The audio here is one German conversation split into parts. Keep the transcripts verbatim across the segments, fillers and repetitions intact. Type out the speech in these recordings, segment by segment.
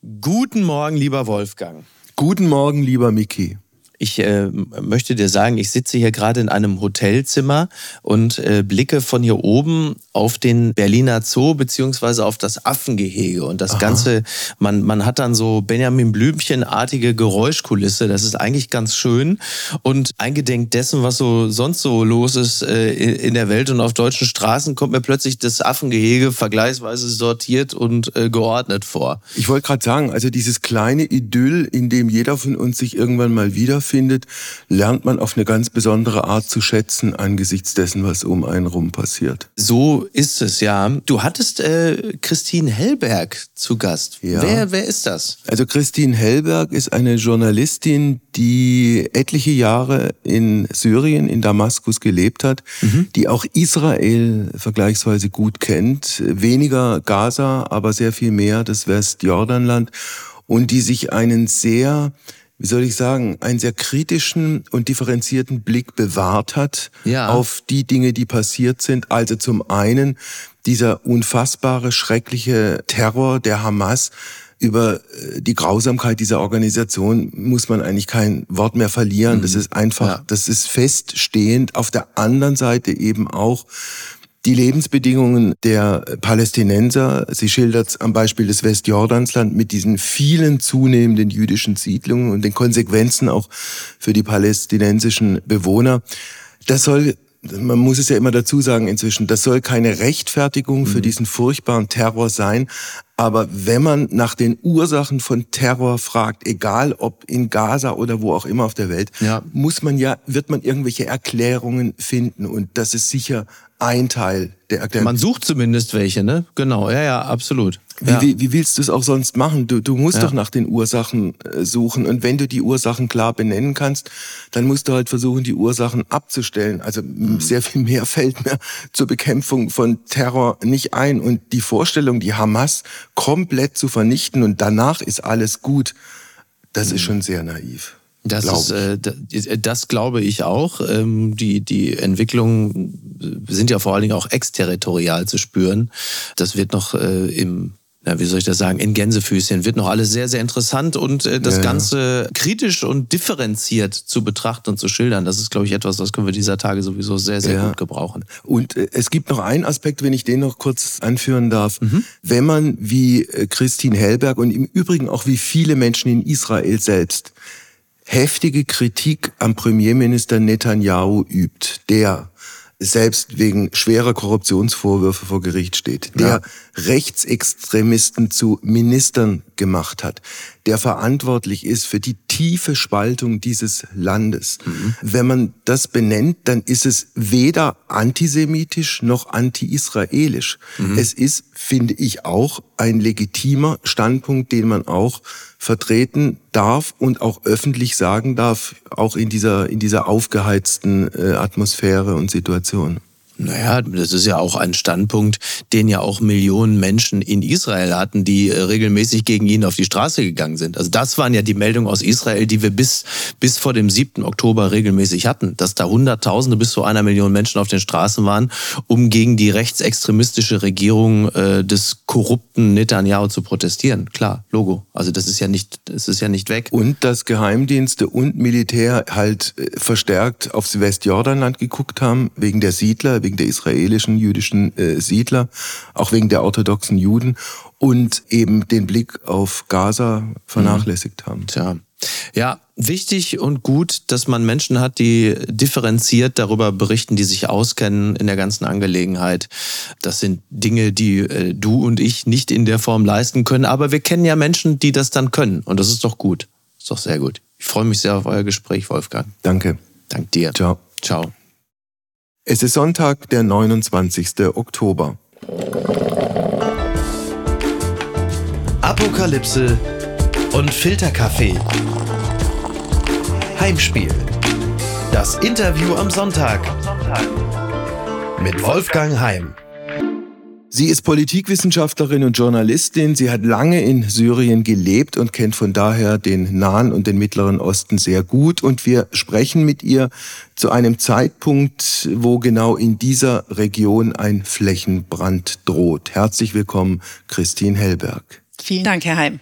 Guten Morgen, lieber Wolfgang. Guten Morgen, lieber Micky. Ich äh, möchte dir sagen, ich sitze hier gerade in einem Hotelzimmer und äh, blicke von hier oben auf den Berliner Zoo beziehungsweise auf das Affengehege. Und das Aha. Ganze, man, man hat dann so Benjamin Blümchen-artige Geräuschkulisse. Das ist eigentlich ganz schön. Und eingedenk dessen, was so sonst so los ist äh, in der Welt und auf deutschen Straßen, kommt mir plötzlich das Affengehege vergleichsweise sortiert und äh, geordnet vor. Ich wollte gerade sagen, also dieses kleine Idyll, in dem jeder von uns sich irgendwann mal wieder findet, lernt man auf eine ganz besondere Art zu schätzen angesichts dessen, was um einen rum passiert. So ist es, ja. Du hattest äh, Christine Hellberg zu Gast. Ja. Wer, wer ist das? Also Christine Hellberg ist eine Journalistin, die etliche Jahre in Syrien, in Damaskus gelebt hat, mhm. die auch Israel vergleichsweise gut kennt. Weniger Gaza, aber sehr viel mehr das Westjordanland. Und die sich einen sehr... wie soll ich sagen, einen sehr kritischen und differenzierten Blick bewahrt hat ja. auf die Dinge, die passiert sind. Also zum einen dieser unfassbare, schreckliche Terror der Hamas. Über die Grausamkeit dieser Organisation muss man eigentlich kein Wort mehr verlieren. Mhm. Das ist einfach, ja. das ist feststehend. Auf der anderen Seite eben auch die Lebensbedingungen der Palästinenser. Sie schildert es am Beispiel des Westjordansland mit diesen vielen zunehmenden jüdischen Siedlungen und den Konsequenzen auch für die palästinensischen Bewohner. Das soll, man muss es ja immer dazu sagen inzwischen, das soll keine Rechtfertigung mhm. für diesen furchtbaren Terror sein. Aber wenn man nach den Ursachen von Terror fragt, egal ob in Gaza oder wo auch immer auf der Welt, ja. muss man ja, wird man irgendwelche Erklärungen finden. Und das ist sicher ein Teil der Erklärung. Man sucht zumindest welche, ne? Genau, ja, ja, absolut. Wie, ja. wie, wie willst du es auch sonst machen? Du, du musst ja. doch nach den Ursachen äh, suchen. Und wenn du die Ursachen klar benennen kannst, dann musst du halt versuchen, die Ursachen abzustellen. Also mhm. sehr viel mehr fällt mir zur Bekämpfung von Terror nicht ein. Und die Vorstellung, die Hamas komplett zu vernichten und danach ist alles gut, das mhm. ist schon sehr naiv. Das ist, äh, das glaube ich auch. Ähm, die, die Entwicklungen sind ja vor allen Dingen auch exterritorial zu spüren. Das wird noch äh, im, na, wie soll ich das sagen, in Gänsefüßchen wird noch alles sehr, sehr interessant und äh, das ja, Ganze ja. kritisch und differenziert zu betrachten und zu schildern. Das ist, glaube ich, etwas, das können wir dieser Tage sowieso sehr, sehr ja. gut gebrauchen. Und äh, es gibt noch einen Aspekt, wenn ich den noch kurz anführen darf. Mhm. Wenn man wie äh, Christine Hellberg und im Übrigen auch wie viele Menschen in Israel selbst heftige Kritik am Premierminister Netanyahu übt, der selbst wegen schwerer Korruptionsvorwürfe vor Gericht steht, der ja. Rechtsextremisten zu Ministern gemacht hat, der verantwortlich ist für die tiefe Spaltung dieses Landes. Mhm. Wenn man das benennt, dann ist es weder antisemitisch noch anti-israelisch. Mhm. Es ist, finde ich, auch ein legitimer Standpunkt, den man auch vertreten darf und auch öffentlich sagen darf, auch in dieser, in dieser aufgeheizten äh, Atmosphäre und Situation. Naja, das ist ja auch ein Standpunkt, den ja auch Millionen Menschen in Israel hatten, die regelmäßig gegen ihn auf die Straße gegangen sind. Also das waren ja die Meldungen aus Israel, die wir bis, bis vor dem siebten Oktober regelmäßig hatten, dass da Hunderttausende bis zu einer Million Menschen auf den Straßen waren, um gegen die rechtsextremistische Regierung äh, des korrupten Netanyahu zu protestieren. Klar, Logo. Also das ist ja nicht, das ist ja nicht weg. Und dass Geheimdienste und Militär halt verstärkt aufs Westjordanland geguckt haben, wegen der Siedler, wegen der israelischen jüdischen äh, Siedler, auch wegen der orthodoxen Juden und eben den Blick auf Gaza vernachlässigt mhm. haben. Tja. Ja, wichtig und gut, dass man Menschen hat, die differenziert darüber berichten, die sich auskennen in der ganzen Angelegenheit. Das sind Dinge, die äh, du und ich nicht in der Form leisten können, aber wir kennen ja Menschen, die das dann können und das ist doch gut. Ist doch sehr gut. Ich freue mich sehr auf euer Gespräch, Wolfgang. Danke. Dank dir. Ciao. Ciao. Es ist Sonntag, der neunundzwanzigsten Oktober. Apokalypse und Filterkaffee. Heimspiel. Das Interview am Sonntag. Mit Wolfgang Heim. Sie ist Politikwissenschaftlerin und Journalistin. Sie hat lange in Syrien gelebt und kennt von daher den Nahen und den Mittleren Osten sehr gut. Und wir sprechen mit ihr zu einem Zeitpunkt, wo genau in dieser Region ein Flächenbrand droht. Herzlich willkommen, Christine Hellberg. Vielen Dank, Herr Heim.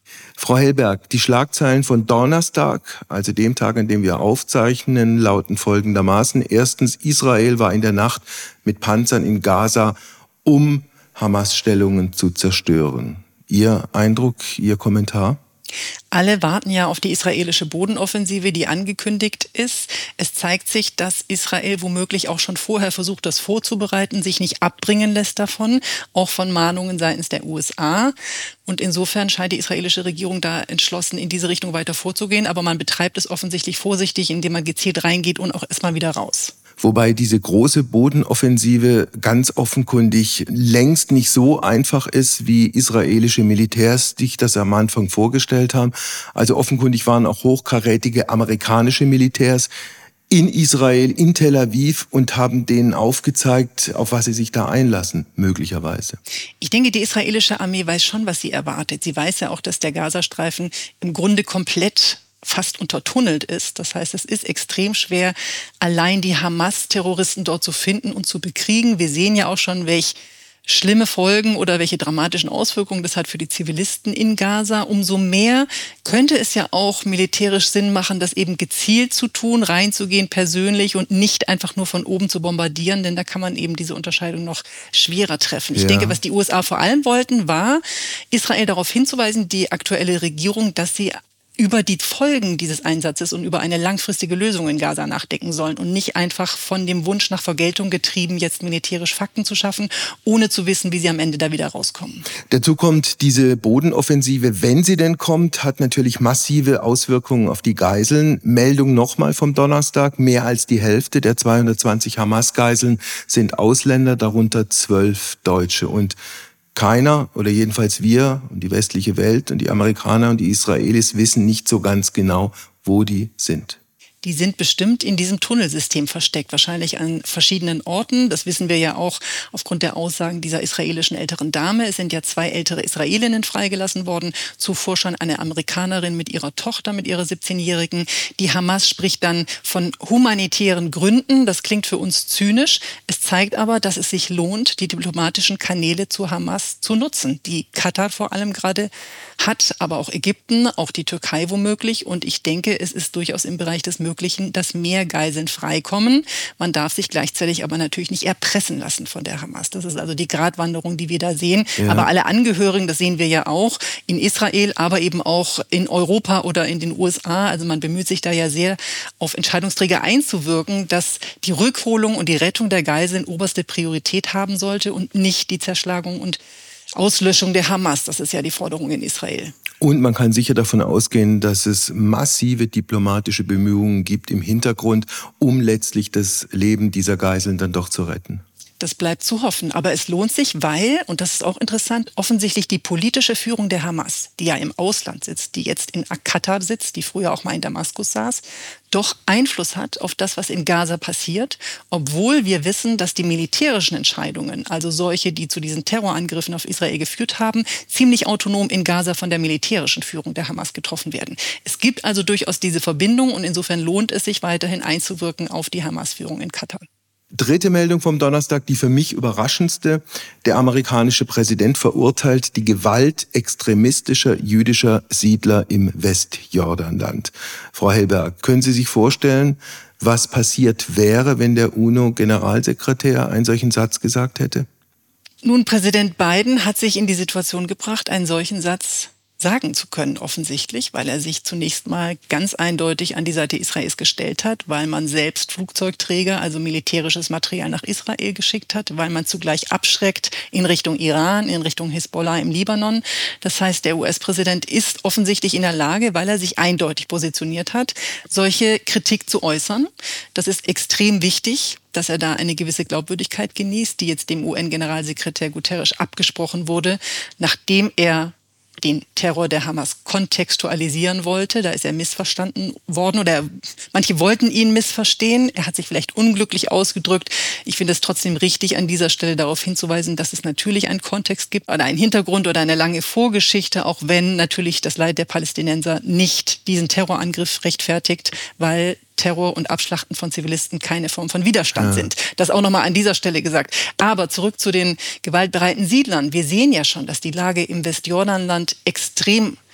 Frau Hellberg, die Schlagzeilen von Donnerstag, also dem Tag, an dem wir aufzeichnen, lauten folgendermaßen. Erstens, Israel war in der Nacht mit Panzern in Gaza, um Hamas-Stellungen zu zerstören. Ihr Eindruck, Ihr Kommentar? Alle warten ja auf die israelische Bodenoffensive, die angekündigt ist. Es zeigt sich, dass Israel womöglich auch schon vorher versucht, das vorzubereiten, sich nicht abbringen lässt davon, auch von Mahnungen seitens der U S A. Und insofern scheint die israelische Regierung da entschlossen, in diese Richtung weiter vorzugehen. Aber man betreibt es offensichtlich vorsichtig, indem man gezielt reingeht und auch erstmal wieder raus. Wobei diese große Bodenoffensive ganz offenkundig längst nicht so einfach ist, wie israelische Militärs sich das am Anfang vorgestellt haben. Also offenkundig waren auch hochkarätige amerikanische Militärs in Israel, in Tel Aviv und haben denen aufgezeigt, auf was sie sich da einlassen, möglicherweise. Ich denke, die israelische Armee weiß schon, was sie erwartet. Sie weiß ja auch, dass der Gazastreifen im Grunde komplett fast untertunnelt ist. Das heißt, es ist extrem schwer, allein die Hamas-Terroristen dort zu finden und zu bekriegen. Wir sehen ja auch schon, welche schlimme Folgen oder welche dramatischen Auswirkungen das hat für die Zivilisten in Gaza. Umso mehr könnte es ja auch militärisch Sinn machen, das eben gezielt zu tun, reinzugehen persönlich und nicht einfach nur von oben zu bombardieren, denn da kann man eben diese Unterscheidung noch schwerer treffen. Ich ja. denke, was die U S A vor allem wollten, war, Israel darauf hinzuweisen, die aktuelle Regierung, dass sie über die Folgen dieses Einsatzes und über eine langfristige Lösung in Gaza nachdenken sollen und nicht einfach von dem Wunsch nach Vergeltung getrieben, jetzt militärisch Fakten zu schaffen, ohne zu wissen, wie sie am Ende da wieder rauskommen. Dazu kommt, diese Bodenoffensive, wenn sie denn kommt, hat natürlich massive Auswirkungen auf die Geiseln. Meldung nochmal vom Donnerstag, mehr als die Hälfte der zweihundertzwanzig Hamas-Geiseln sind Ausländer, darunter zwölf Deutsche. Und keiner, oder jedenfalls wir und die westliche Welt und die Amerikaner und die Israelis wissen nicht so ganz genau, wo die sind. Die sind bestimmt in diesem Tunnelsystem versteckt, wahrscheinlich an verschiedenen Orten. Das wissen wir ja auch aufgrund der Aussagen dieser israelischen älteren Dame. Es sind ja zwei ältere Israelinnen freigelassen worden, zuvor schon eine Amerikanerin mit ihrer Tochter, mit ihrer siebzehnjährigen. Die Hamas spricht dann von humanitären Gründen. Das klingt für uns zynisch. Es zeigt aber, dass es sich lohnt, die diplomatischen Kanäle zu Hamas zu nutzen, die Katar vor allem gerade hat, aber auch Ägypten, auch die Türkei womöglich. Und ich denke, es ist durchaus im Bereich des Möglichen, dass mehr Geiseln freikommen. Man darf sich gleichzeitig aber natürlich nicht erpressen lassen von der Hamas. Das ist also die Gratwanderung, die wir da sehen. Ja. Aber alle Angehörigen, das sehen wir ja auch in Israel, aber eben auch in Europa oder in den U S A. Also man bemüht sich da ja sehr, auf Entscheidungsträger einzuwirken, dass die Rückholung und die Rettung der Geiseln oberste Priorität haben sollte und nicht die Zerschlagung und Auslöschung der Hamas. Das ist ja die Forderung in Israel. Und man kann sicher davon ausgehen, dass es massive diplomatische Bemühungen gibt im Hintergrund, um letztlich das Leben dieser Geiseln dann doch zu retten. Das bleibt zu hoffen. Aber es lohnt sich, weil, und das ist auch interessant, offensichtlich die politische Führung der Hamas, die ja im Ausland sitzt, die jetzt in Katar sitzt, die früher auch mal in Damaskus saß, doch Einfluss hat auf das, was in Gaza passiert, obwohl wir wissen, dass die militärischen Entscheidungen, also solche, die zu diesen Terrorangriffen auf Israel geführt haben, ziemlich autonom in Gaza von der militärischen Führung der Hamas getroffen werden. Es gibt also durchaus diese Verbindung und insofern lohnt es sich weiterhin einzuwirken auf die Hamas-Führung in Katar. Dritte Meldung vom Donnerstag, die für mich überraschendste. Der amerikanische Präsident verurteilt die Gewalt extremistischer jüdischer Siedler im Westjordanland. Frau Hellberg, können Sie sich vorstellen, was passiert wäre, wenn der UNO-Generalsekretär einen solchen Satz gesagt hätte? Nun, Präsident Biden hat sich in die Situation gebracht, einen solchen Satz sagen zu können, offensichtlich, weil er sich zunächst mal ganz eindeutig an die Seite Israels gestellt hat, weil man selbst Flugzeugträger, also militärisches Material nach Israel geschickt hat, weil man zugleich abschreckt in Richtung Iran, in Richtung Hisbollah im Libanon. Das heißt, der U S-Präsident ist offensichtlich in der Lage, weil er sich eindeutig positioniert hat, solche Kritik zu äußern. Das ist extrem wichtig, dass er da eine gewisse Glaubwürdigkeit genießt, die jetzt dem U N-Generalsekretär Guterres abgesprochen wurde, nachdem er den Terror der Hamas kontextualisieren wollte. Da ist er missverstanden worden oder manche wollten ihn missverstehen. Er hat sich vielleicht unglücklich ausgedrückt. Ich finde es trotzdem richtig, an dieser Stelle darauf hinzuweisen, dass es natürlich einen Kontext gibt oder einen Hintergrund oder eine lange Vorgeschichte, auch wenn natürlich das Leid der Palästinenser nicht diesen Terrorangriff rechtfertigt, weil Terror und Abschlachten von Zivilisten keine Form von Widerstand ja. sind. Das auch nochmal an dieser Stelle gesagt. Aber zurück zu den gewaltbereiten Siedlern. Wir sehen ja schon, dass die Lage im Westjordanland extrem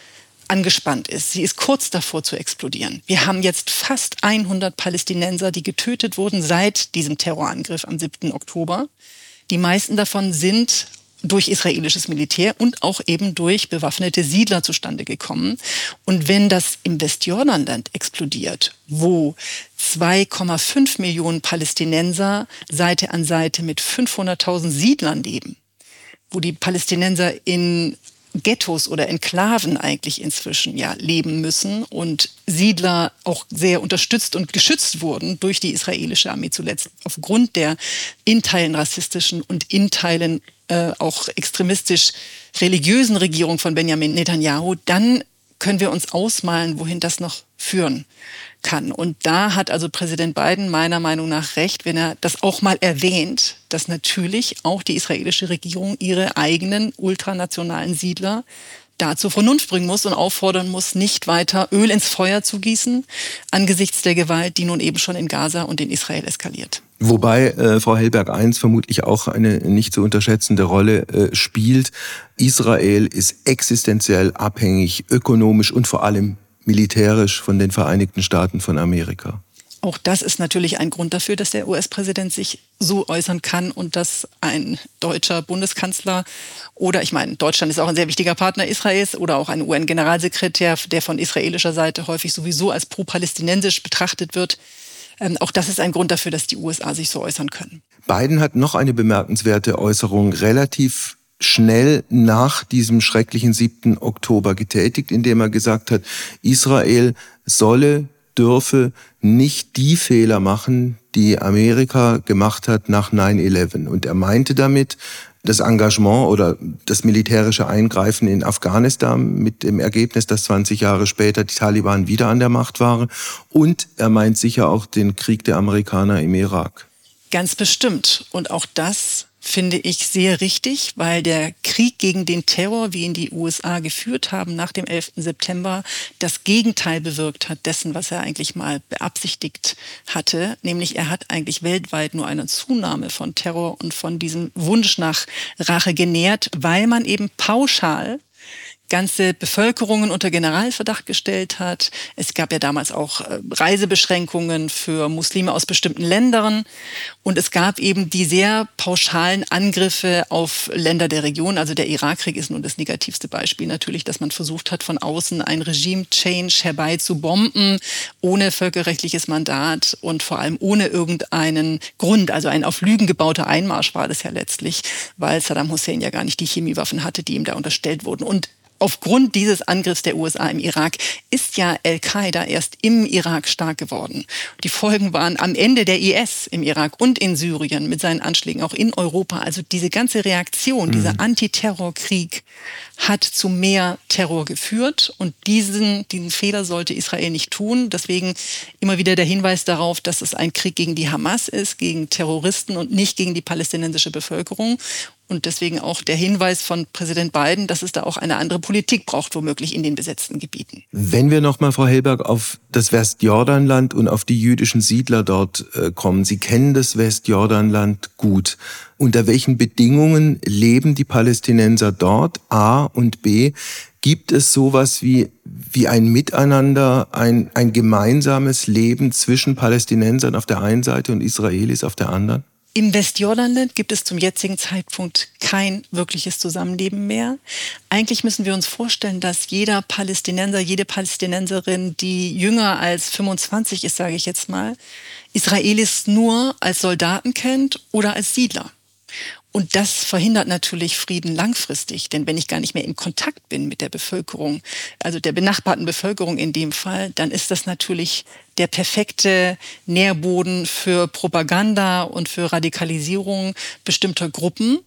angespannt ist. Sie ist kurz davor zu explodieren. Wir haben jetzt fast hundert Palästinenser, die getötet wurden seit diesem Terrorangriff am siebten Oktober. Die meisten davon sind durch israelisches Militär und auch eben durch bewaffnete Siedler zustande gekommen. Und wenn das im Westjordanland explodiert, wo zwei Komma fünf Millionen Palästinenser Seite an Seite mit fünfhunderttausend Siedlern leben, wo die Palästinenser in Ghettos oder Enklaven eigentlich inzwischen ja leben müssen und Siedler auch sehr unterstützt und geschützt wurden durch die israelische Armee zuletzt aufgrund der in Teilen rassistischen und in Teilen äh, auch extremistisch religiösen Regierung von Benjamin Netanyahu, dann können wir uns ausmalen, wohin das noch führen kann. Und da hat also Präsident Biden meiner Meinung nach recht, wenn er das auch mal erwähnt, dass natürlich auch die israelische Regierung ihre eigenen ultranationalen Siedler da zur Vernunft bringen muss und auffordern muss, nicht weiter Öl ins Feuer zu gießen angesichts der Gewalt, die nun eben schon in Gaza und in Israel eskaliert. Wobei äh, Frau Hellberg eins vermutlich auch eine nicht zu unterschätzende Rolle äh, spielt. Israel ist existenziell abhängig, ökonomisch und vor allem militärisch von den Vereinigten Staaten von Amerika. Auch das ist natürlich ein Grund dafür, dass der U S-Präsident sich so äußern kann und dass ein deutscher Bundeskanzler oder, ich meine, Deutschland ist auch ein sehr wichtiger Partner Israels oder auch ein U N-Generalsekretär, der von israelischer Seite häufig sowieso als pro-palästinensisch betrachtet wird. Ähm, auch das ist ein Grund dafür, dass die U S A sich so äußern können. Biden hat noch eine bemerkenswerte Äußerung relativ schnell nach diesem schrecklichen siebten Oktober getätigt, indem er gesagt hat, Israel solle, dürfe nicht die Fehler machen, die Amerika gemacht hat nach neun elf. Und er meinte damit das Engagement oder das militärische Eingreifen in Afghanistan mit dem Ergebnis, dass zwanzig Jahre später die Taliban wieder an der Macht waren. Und er meint sicher auch den Krieg der Amerikaner im Irak. Ganz bestimmt. Und auch das finde ich sehr richtig, weil der Krieg gegen den Terror, wie ihn die U S A geführt haben nach dem elften September, das Gegenteil bewirkt hat dessen, was er eigentlich mal beabsichtigt hatte. Nämlich er hat eigentlich weltweit nur eine Zunahme von Terror und von diesem Wunsch nach Rache genährt, weil man eben pauschal ganze Bevölkerungen unter Generalverdacht gestellt hat. Es gab ja damals auch Reisebeschränkungen für Muslime aus bestimmten Ländern. Und es gab eben die sehr pauschalen Angriffe auf Länder der Region. Also der Irakkrieg ist nun das negativste Beispiel natürlich, dass man versucht hat, von außen ein Regime-Change herbeizubomben, ohne völkerrechtliches Mandat und vor allem ohne irgendeinen Grund. Also ein auf Lügen gebauter Einmarsch war das ja letztlich, weil Saddam Hussein ja gar nicht die Chemiewaffen hatte, die ihm da unterstellt wurden. Und aufgrund dieses Angriffs der U S A im Irak ist ja Al-Qaida erst im Irak stark geworden. Die Folgen waren am Ende der I S im Irak und in Syrien mit seinen Anschlägen auch in Europa. Also diese ganze Reaktion, mhm. dieser Antiterrorkrieg hat zu mehr Terror geführt und diesen, diesen Fehler sollte Israel nicht tun. Deswegen immer wieder der Hinweis darauf, dass es ein Krieg gegen die Hamas ist, gegen Terroristen und nicht gegen die palästinensische Bevölkerung. Und deswegen auch der Hinweis von Präsident Biden, dass es da auch eine andere Politik braucht, womöglich in den besetzten Gebieten. Wenn wir nochmal, Frau Hellberg, auf das Westjordanland und auf die jüdischen Siedler dort äh, kommen. Sie kennen das Westjordanland gut. Unter welchen Bedingungen leben die Palästinenser dort? A und B, gibt es sowas wie, wie ein Miteinander, ein, ein gemeinsames Leben zwischen Palästinensern auf der einen Seite und Israelis auf der anderen? Im Westjordanland gibt es zum jetzigen Zeitpunkt kein wirkliches Zusammenleben mehr. Eigentlich müssen wir uns vorstellen, dass jeder Palästinenser, jede Palästinenserin, die jünger als fünfundzwanzig ist, sage ich jetzt mal, Israelis nur als Soldaten kennt oder als Siedler. Und das verhindert natürlich Frieden langfristig. Denn wenn ich gar nicht mehr in Kontakt bin mit der Bevölkerung, also der benachbarten Bevölkerung in dem Fall, dann ist das natürlich der perfekte Nährboden für Propaganda und für Radikalisierung bestimmter Gruppen.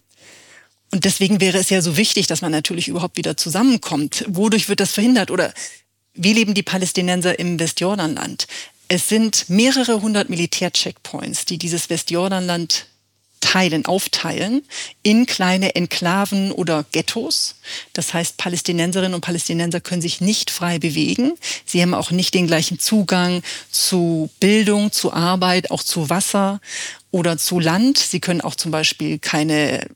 Und deswegen wäre es ja so wichtig, dass man natürlich überhaupt wieder zusammenkommt. Wodurch wird das verhindert? Oder wie leben die Palästinenser im Westjordanland? Es sind mehrere hundert Militär-Checkpoints, die dieses Westjordanland teilen, aufteilen in kleine Enklaven oder Ghettos. Das heißt, Palästinenserinnen und Palästinenser können sich nicht frei bewegen. Sie haben auch nicht den gleichen Zugang zu Bildung, zu Arbeit, auch zu Wasser oder zu Land. Sie können auch zum Beispiel keine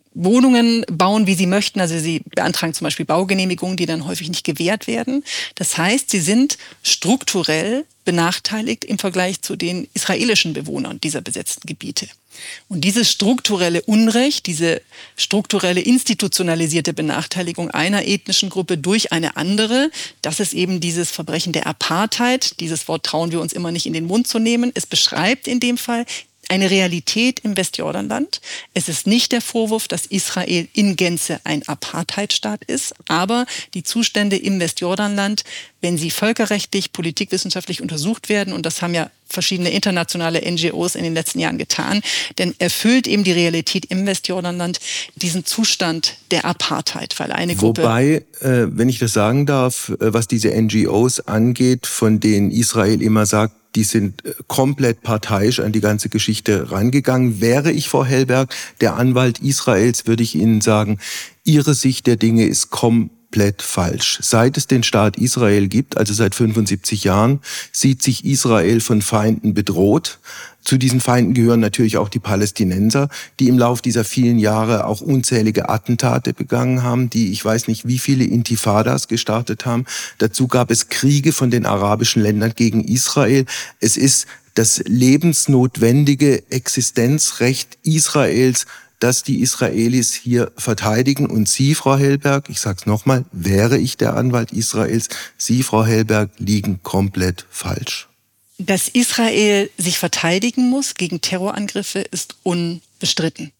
Wohnungen bauen, wie sie möchten. Also sie beantragen zum Beispiel Baugenehmigungen, die dann häufig nicht gewährt werden. Das heißt, sie sind strukturell benachteiligt im Vergleich zu den israelischen Bewohnern dieser besetzten Gebiete. Und dieses strukturelle Unrecht, diese strukturelle institutionalisierte Benachteiligung einer ethnischen Gruppe durch eine andere, das ist eben dieses Verbrechen der Apartheid. Dieses Wort trauen wir uns immer nicht in den Mund zu nehmen. Es beschreibt in dem Fall eine Realität im Westjordanland. Es ist nicht der Vorwurf, dass Israel in Gänze ein Apartheidstaat ist, aber die Zustände im Westjordanland, wenn sie völkerrechtlich, politikwissenschaftlich untersucht werden, und das haben ja verschiedene internationale N G Os in den letzten Jahren getan, denn erfüllt eben die Realität im Westjordanland diesen Zustand der Apartheid, weil eine Gruppe... Wobei, äh, wenn ich das sagen darf, äh, was diese N G Os angeht, von denen Israel immer sagt, die sind komplett parteiisch an die ganze Geschichte rangegangen. Wäre ich, Frau Hellberg, der Anwalt Israels, würde ich Ihnen sagen, Ihre Sicht der Dinge ist komplett falsch. Seit es den Staat Israel gibt, also seit fünfundsiebzig Jahren, sieht sich Israel von Feinden bedroht. Zu diesen Feinden gehören natürlich auch die Palästinenser, die im Laufe dieser vielen Jahre auch unzählige Attentate begangen haben, die ich weiß nicht wie viele Intifadas gestartet haben. Dazu gab es Kriege von den arabischen Ländern gegen Israel. Es ist das lebensnotwendige Existenzrecht Israels, dass die Israelis hier verteidigen. Und Sie, Frau Hellberg, ich sage es nochmal, wäre ich der Anwalt Israels, Sie, Frau Hellberg, liegen komplett falsch. Dass Israel sich verteidigen muss gegen Terrorangriffe, ist unbestritten.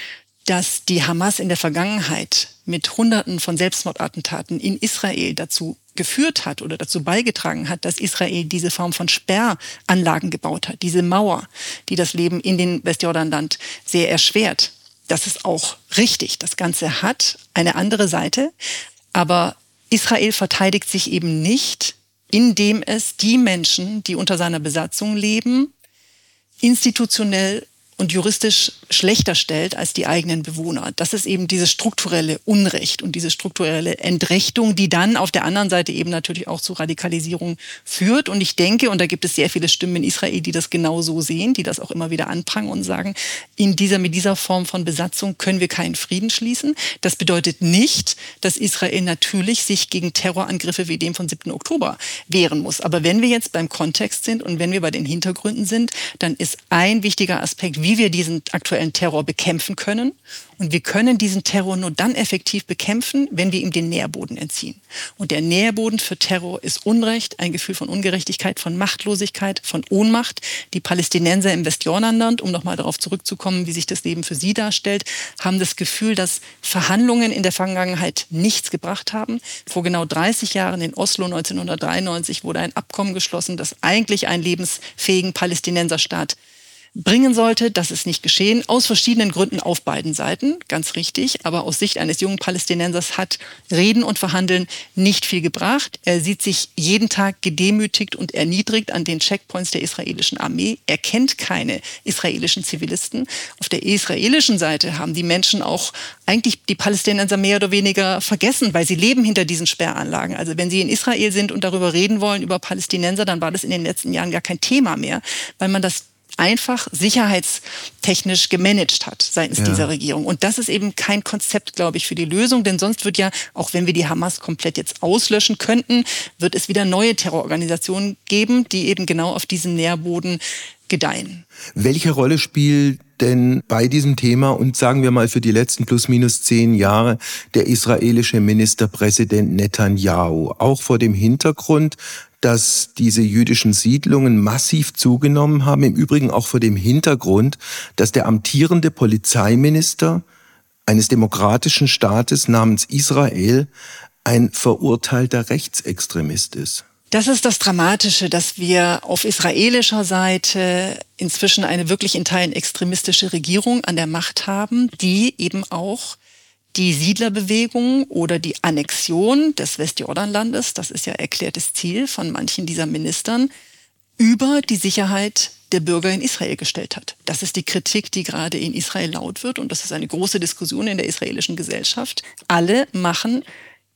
Dass die Hamas in der Vergangenheit mit Hunderten von Selbstmordattentaten in Israel dazu geführt hat oder dazu beigetragen hat, dass Israel diese Form von Sperranlagen gebaut hat, diese Mauer, die das Leben in den Westjordanland sehr erschwert. Das ist auch richtig. Das Ganze hat eine andere Seite. Aber Israel verteidigt sich eben nicht, indem es die Menschen, die unter seiner Besatzung leben, institutionell und juristisch schlechter stellt als die eigenen Bewohner. Das ist eben dieses strukturelle Unrecht und diese strukturelle Entrechtung, die dann auf der anderen Seite eben natürlich auch zu Radikalisierung führt. Und ich denke, und da gibt es sehr viele Stimmen in Israel, die das genau so sehen, die das auch immer wieder anprangern und sagen, in dieser, mit dieser Form von Besatzung können wir keinen Frieden schließen. Das bedeutet nicht, dass Israel natürlich sich gegen Terrorangriffe wie dem vom siebten Oktober wehren muss. Aber wenn wir jetzt beim Kontext sind und wenn wir bei den Hintergründen sind, dann ist ein wichtiger Aspekt, wie wir diesen aktuellen Terror bekämpfen können. Und wir können diesen Terror nur dann effektiv bekämpfen, wenn wir ihm den Nährboden entziehen. Und der Nährboden für Terror ist Unrecht, ein Gefühl von Ungerechtigkeit, von Machtlosigkeit, von Ohnmacht. Die Palästinenser im Westjordanland, um nochmal darauf zurückzukommen, wie sich das Leben für sie darstellt, haben das Gefühl, dass Verhandlungen in der Vergangenheit nichts gebracht haben. Vor genau dreißig Jahren in Oslo neunzehnhundertdreiundneunzig wurde ein Abkommen geschlossen, das eigentlich einen lebensfähigen Palästinenserstaat bringen sollte. Das ist nicht geschehen, aus verschiedenen Gründen auf beiden Seiten, ganz richtig. Aber aus Sicht eines jungen Palästinensers hat Reden und Verhandeln nicht viel gebracht. Er sieht sich jeden Tag gedemütigt und erniedrigt an den Checkpoints der israelischen Armee. Er kennt keine israelischen Zivilisten. Auf der israelischen Seite haben die Menschen auch eigentlich die Palästinenser mehr oder weniger vergessen, weil sie leben hinter diesen Sperranlagen. Also wenn sie in Israel sind und darüber reden wollen, über Palästinenser, dann war das in den letzten Jahren gar kein Thema mehr, weil man das einfach sicherheitstechnisch gemanagt hat seitens ja. dieser Regierung. Und das ist eben kein Konzept, glaube ich, für die Lösung. Denn sonst wird ja, auch wenn wir die Hamas komplett jetzt auslöschen könnten, wird es wieder neue Terrororganisationen geben, die eben genau auf diesem Nährboden gedeihen. Welche Rolle spielt denn bei diesem Thema und sagen wir mal für die letzten plus minus zehn Jahre der israelische Ministerpräsident Netanyahu? Auch vor dem Hintergrund, dass diese jüdischen Siedlungen massiv zugenommen haben. Im Übrigen auch vor dem Hintergrund, dass der amtierende Polizeiminister eines demokratischen Staates namens Israel ein verurteilter Rechtsextremist ist. Das ist das Dramatische, dass wir auf israelischer Seite inzwischen eine wirklich in Teilen extremistische Regierung an der Macht haben, die eben auch die Siedlerbewegung oder die Annexion des Westjordanlandes, das ist ja erklärtes Ziel von manchen dieser Ministern, über die Sicherheit der Bürger in Israel gestellt hat. Das ist die Kritik, die gerade in Israel laut wird und das ist eine große Diskussion in der israelischen Gesellschaft. Alle machen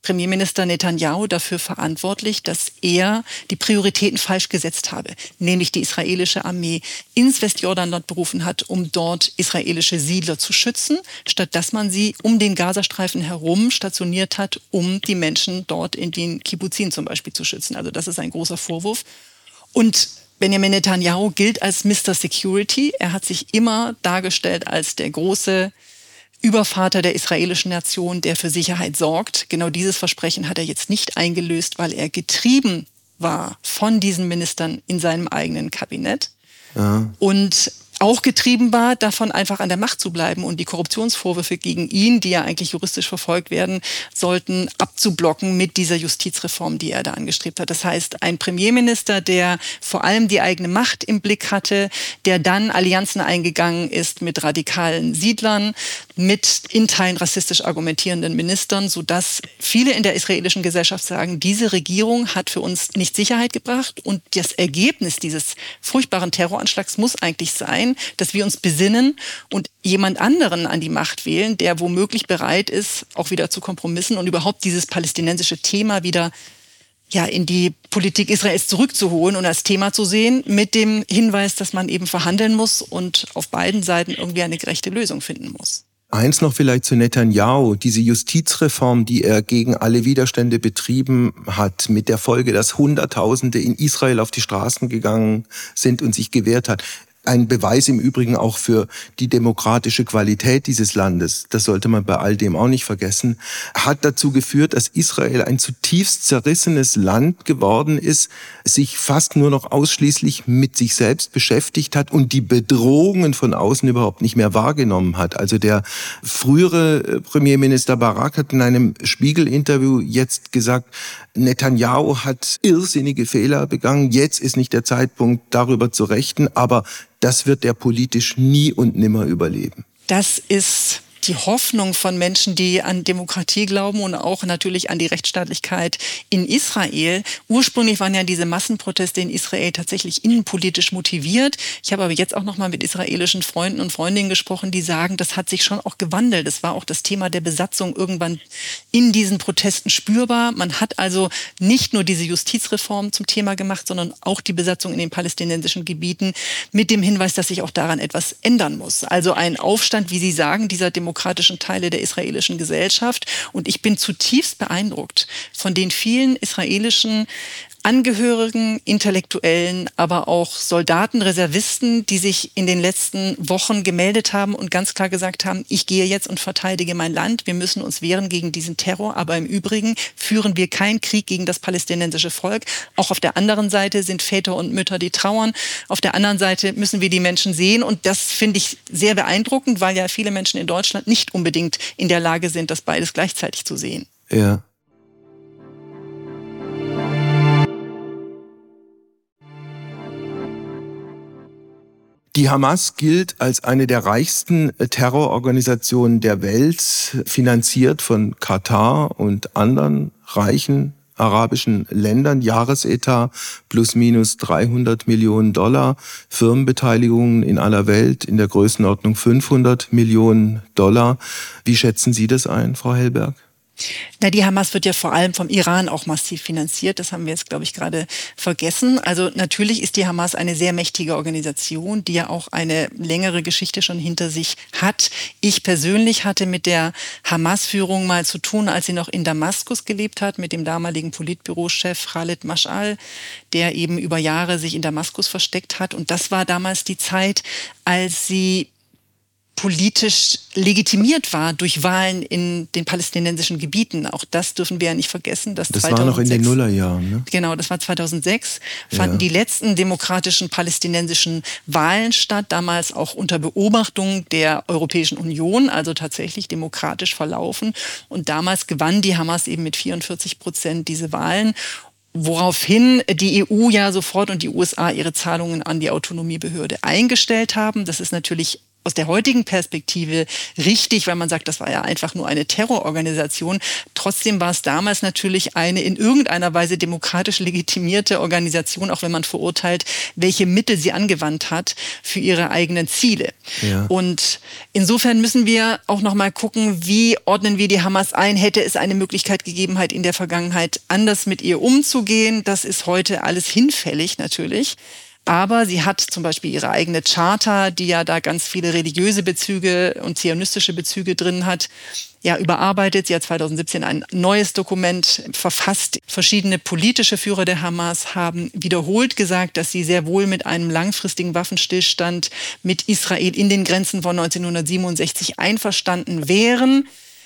Premierminister Netanyahu dafür verantwortlich, dass er die Prioritäten falsch gesetzt habe, nämlich die israelische Armee ins Westjordanland berufen hat, um dort israelische Siedler zu schützen, statt dass man sie um den Gazastreifen herum stationiert hat, um die Menschen dort in den Kibbuzim zum Beispiel zu schützen. Also das ist ein großer Vorwurf. Und Benjamin Netanyahu gilt als Mister Security. Er hat sich immer dargestellt als der große Übervater der israelischen Nation, der für Sicherheit sorgt. Genau dieses Versprechen hat er jetzt nicht eingelöst, weil er getrieben war von diesen Ministern in seinem eigenen Kabinett. Ja. Und auch getrieben war, davon einfach an der Macht zu bleiben und die Korruptionsvorwürfe gegen ihn, die ja eigentlich juristisch verfolgt werden sollten, abzublocken mit dieser Justizreform, die er da angestrebt hat. Das heißt, ein Premierminister, der vor allem die eigene Macht im Blick hatte, der dann Allianzen eingegangen ist mit radikalen Siedlern, mit in Teilen rassistisch argumentierenden Ministern, sodass viele in der israelischen Gesellschaft sagen, diese Regierung hat für uns nicht Sicherheit gebracht und das Ergebnis dieses furchtbaren Terroranschlags muss eigentlich sein, dass wir uns besinnen und jemand anderen an die Macht wählen, der womöglich bereit ist, auch wieder zu Kompromissen und überhaupt dieses palästinensische Thema wieder ja, in die Politik Israels zurückzuholen und als Thema zu sehen, mit dem Hinweis, dass man eben verhandeln muss und auf beiden Seiten irgendwie eine gerechte Lösung finden muss. Eins noch vielleicht zu Netanyahu, diese Justizreform, die er gegen alle Widerstände betrieben hat, mit der Folge, dass Hunderttausende in Israel auf die Straßen gegangen sind und sich gewehrt hat. Ein Beweis im Übrigen auch für die demokratische Qualität dieses Landes, das sollte man bei all dem auch nicht vergessen, hat dazu geführt, dass Israel ein zutiefst zerrissenes Land geworden ist, sich fast nur noch ausschließlich mit sich selbst beschäftigt hat und die Bedrohungen von außen überhaupt nicht mehr wahrgenommen hat. Also der frühere Premierminister Barak hat in einem Spiegel-Interview jetzt gesagt, Netanyahu hat irrsinnige Fehler begangen, jetzt ist nicht der Zeitpunkt, darüber zu rechten, aber das wird er politisch nie und nimmer überleben. Das ist die Hoffnung von Menschen, die an Demokratie glauben und auch natürlich an die Rechtsstaatlichkeit in Israel. Ursprünglich waren ja diese Massenproteste in Israel tatsächlich innenpolitisch motiviert. Ich habe aber jetzt auch noch mal mit israelischen Freunden und Freundinnen gesprochen, die sagen, das hat sich schon auch gewandelt. Es war auch das Thema der Besatzung irgendwann in diesen Protesten spürbar. Man hat also nicht nur diese Justizreform zum Thema gemacht, sondern auch die Besatzung in den palästinensischen Gebieten mit dem Hinweis, dass sich auch daran etwas ändern muss. Also ein Aufstand, wie Sie sagen, dieser demokratischen Teile der israelischen Gesellschaft. Und ich bin zutiefst beeindruckt von den vielen israelischen Angehörigen, Intellektuellen, aber auch Soldaten, Reservisten, die sich in den letzten Wochen gemeldet haben und ganz klar gesagt haben, ich gehe jetzt und verteidige mein Land, wir müssen uns wehren gegen diesen Terror, aber im Übrigen führen wir keinen Krieg gegen das palästinensische Volk. Auch auf der anderen Seite sind Väter und Mütter, die trauern. Auf der anderen Seite müssen wir die Menschen sehen und das finde ich sehr beeindruckend, weil ja viele Menschen in Deutschland nicht unbedingt in der Lage sind, das beides gleichzeitig zu sehen. Ja. Die Hamas gilt als eine der reichsten Terrororganisationen der Welt, finanziert von Katar und anderen reichen arabischen Ländern. Jahresetat plus minus dreihundert Millionen Dollar, Firmenbeteiligungen in aller Welt in der Größenordnung fünfhundert Millionen Dollar. Wie schätzen Sie das ein, Frau Hellberg? Na, die Hamas wird ja vor allem vom Iran auch massiv finanziert. Das haben wir jetzt, glaube ich, gerade vergessen. Also natürlich ist die Hamas eine sehr mächtige Organisation, die ja auch eine längere Geschichte schon hinter sich hat. Ich persönlich hatte mit der Hamas-Führung mal zu tun, als sie noch in Damaskus gelebt hat, mit dem damaligen Politbürochef Khalid Mash'al, der eben über Jahre sich in Damaskus versteckt hat. Und das war damals die Zeit, als sie politisch legitimiert war durch Wahlen in den palästinensischen Gebieten. Auch das dürfen wir ja nicht vergessen. Dass das zweitausendsechs, war noch in den Nullerjahren, ne? Genau, das war zweitausendsechs, fanden ja. die letzten demokratischen palästinensischen Wahlen statt, damals auch unter Beobachtung der Europäischen Union, also tatsächlich demokratisch verlaufen. Und damals gewann die Hamas eben mit vierundvierzig Prozent diese Wahlen. Woraufhin die E U ja sofort und die U S A ihre Zahlungen an die Autonomiebehörde eingestellt haben. Das ist natürlich aus der heutigen Perspektive richtig, weil man sagt, das war ja einfach nur eine Terrororganisation. Trotzdem war es damals natürlich eine in irgendeiner Weise demokratisch legitimierte Organisation, auch wenn man verurteilt, welche Mittel sie angewandt hat für ihre eigenen Ziele. Ja. Und insofern müssen wir auch noch mal gucken, wie ordnen wir die Hamas ein? Hätte es eine Möglichkeit gegeben, halt in der Vergangenheit anders mit ihr umzugehen? Das ist heute alles hinfällig natürlich. Aber sie hat zum Beispiel ihre eigene Charta, die ja da ganz viele religiöse Bezüge und zionistische Bezüge drin hat, ja, überarbeitet. Sie hat zweitausendsiebzehn ein neues Dokument verfasst. Verschiedene politische Führer der Hamas haben wiederholt gesagt, dass sie sehr wohl mit einem langfristigen Waffenstillstand mit Israel in den Grenzen von neunzehnhundertsiebenundsechzig einverstanden wären.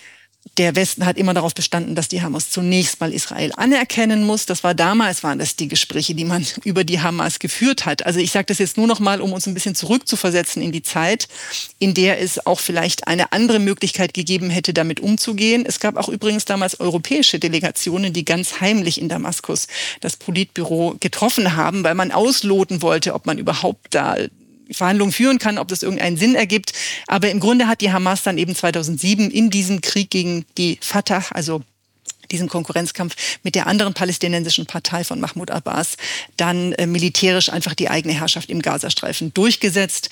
Der Westen hat immer darauf bestanden, dass die Hamas zunächst mal Israel anerkennen muss. Das war damals, waren das die Gespräche, die man über die Hamas geführt hat. Also ich sage das jetzt nur noch mal, um uns ein bisschen zurückzuversetzen in die Zeit, in der es auch vielleicht eine andere Möglichkeit gegeben hätte, damit umzugehen. Es gab auch übrigens damals europäische Delegationen, die ganz heimlich in Damaskus das Politbüro getroffen haben, weil man ausloten wollte, ob man überhaupt da Verhandlungen führen kann, ob das irgendeinen Sinn ergibt. Aber im Grunde hat die Hamas dann eben zweitausendsieben in diesem Krieg gegen die Fatah, also diesen Konkurrenzkampf mit der anderen palästinensischen Partei von Mahmoud Abbas, dann äh, militärisch einfach die eigene Herrschaft im Gazastreifen durchgesetzt.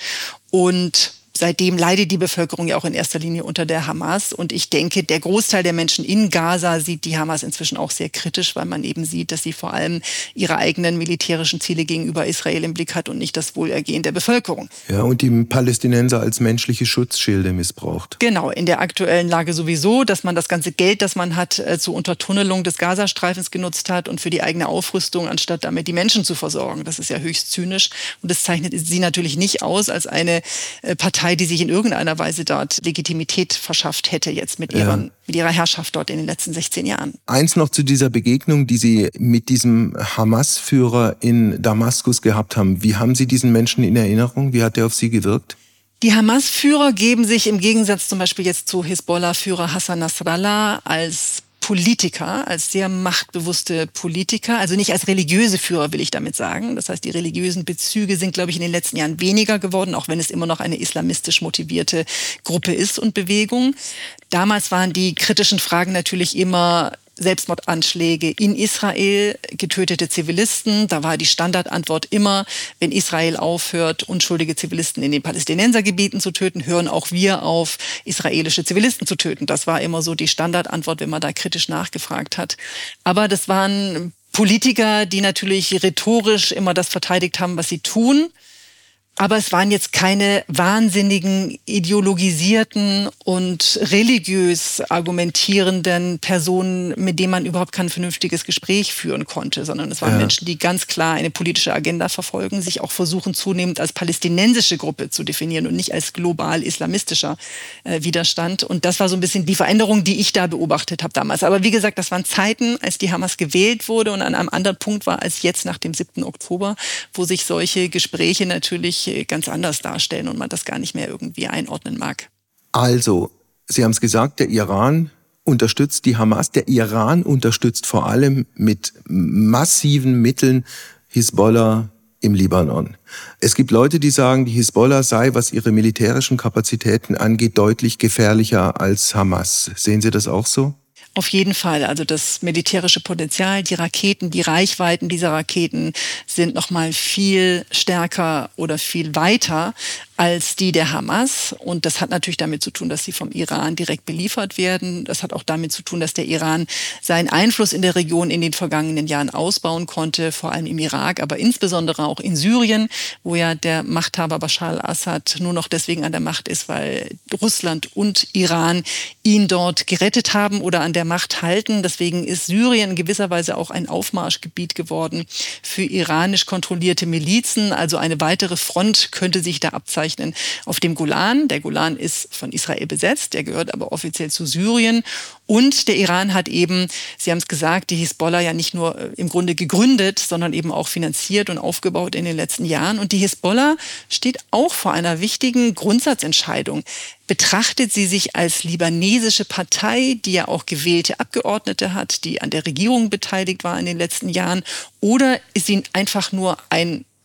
Und seitdem leidet die Bevölkerung ja auch in erster Linie unter der Hamas. Und ich denke, der Großteil der Menschen in Gaza sieht die Hamas inzwischen auch sehr kritisch, weil man eben sieht, dass sie vor allem ihre eigenen militärischen Ziele gegenüber Israel im Blick hat und nicht das Wohlergehen der Bevölkerung. Ja, und die Palästinenser als menschliche Schutzschilde missbraucht. Genau, in der aktuellen Lage sowieso, dass man das ganze Geld, das man hat, zur Untertunnelung des Gazastreifens genutzt hat und für die eigene Aufrüstung, anstatt damit die Menschen zu versorgen. Das ist ja höchst zynisch. Und das zeichnet sie natürlich nicht aus als eine Partei, die sich in irgendeiner Weise dort Legitimität verschafft hätte jetzt mit, ihren, ja. mit ihrer Herrschaft dort in den letzten sechzehn Jahren. Eins noch zu dieser Begegnung, die Sie mit diesem Hamas-Führer in Damaskus gehabt haben. Wie haben Sie diesen Menschen in Erinnerung? Wie hat er auf Sie gewirkt? Die Hamas-Führer geben sich im Gegensatz zum Beispiel jetzt zu Hisbollah-Führer Hassan Nasrallah als Politiker, als sehr machtbewusste Politiker, also nicht als religiöse Führer, will ich damit sagen. Das heißt, die religiösen Bezüge sind, glaube ich, in den letzten Jahren weniger geworden, auch wenn es immer noch eine islamistisch motivierte Gruppe ist und Bewegung. Damals waren die kritischen Fragen natürlich immer Selbstmordanschläge in Israel, getötete Zivilisten. Da war die Standardantwort immer, wenn Israel aufhört, unschuldige Zivilisten in den Palästinensergebieten zu töten, hören auch wir auf, israelische Zivilisten zu töten. Das war immer so die Standardantwort, wenn man da kritisch nachgefragt hat. Aber das waren Politiker, die natürlich rhetorisch immer das verteidigt haben, was sie tun. Aber es waren jetzt keine wahnsinnigen, ideologisierten und religiös argumentierenden Personen, mit denen man überhaupt kein vernünftiges Gespräch führen konnte, sondern es waren ja. Menschen, die ganz klar eine politische Agenda verfolgen, sich auch versuchen zunehmend als palästinensische Gruppe zu definieren und nicht als global islamistischer äh, Widerstand. Und das war so ein bisschen die Veränderung, die ich da beobachtet habe damals. Aber wie gesagt, das waren Zeiten, als die Hamas gewählt wurde und an einem anderen Punkt war als jetzt nach dem siebten Oktober, wo sich solche Gespräche natürlich ganz anders darstellen und man das gar nicht mehr irgendwie einordnen mag. Also, Sie haben es gesagt, der Iran unterstützt die Hamas. Der Iran unterstützt vor allem mit massiven Mitteln Hisbollah im Libanon. Es gibt Leute, die sagen, die Hisbollah sei, was ihre militärischen Kapazitäten angeht, deutlich gefährlicher als Hamas. Sehen Sie das auch so? Auf jeden Fall. Also das militärische Potenzial, die Raketen, die Reichweiten dieser Raketen sind noch mal viel stärker oder viel weiter als die der Hamas. Und das hat natürlich damit zu tun, dass sie vom Iran direkt beliefert werden. Das hat auch damit zu tun, dass der Iran seinen Einfluss in der Region in den vergangenen Jahren ausbauen konnte, vor allem im Irak, aber insbesondere auch in Syrien, wo ja der Machthaber Bashar al-Assad nur noch deswegen an der Macht ist, weil Russland und Iran ihn dort gerettet haben oder an der Macht halten. Deswegen ist Syrien in gewisser Weise auch ein Aufmarschgebiet geworden für iranisch kontrollierte Milizen. Also eine weitere Front könnte sich da abzeichnen auf dem Golan. Der Golan ist von Israel besetzt, der gehört aber offiziell zu Syrien. Und der Iran hat eben, Sie haben es gesagt, die Hisbollah ja nicht nur im Grunde gegründet, sondern eben auch finanziert und aufgebaut in den letzten Jahren. Und die Hisbollah steht auch vor einer wichtigen Grundsatzentscheidung. Betrachtet sie sich als libanesische Partei, die ja auch gewählte Abgeordnete hat, die an der Regierung beteiligt war in den letzten Jahren, oder ist sie einfach nur ein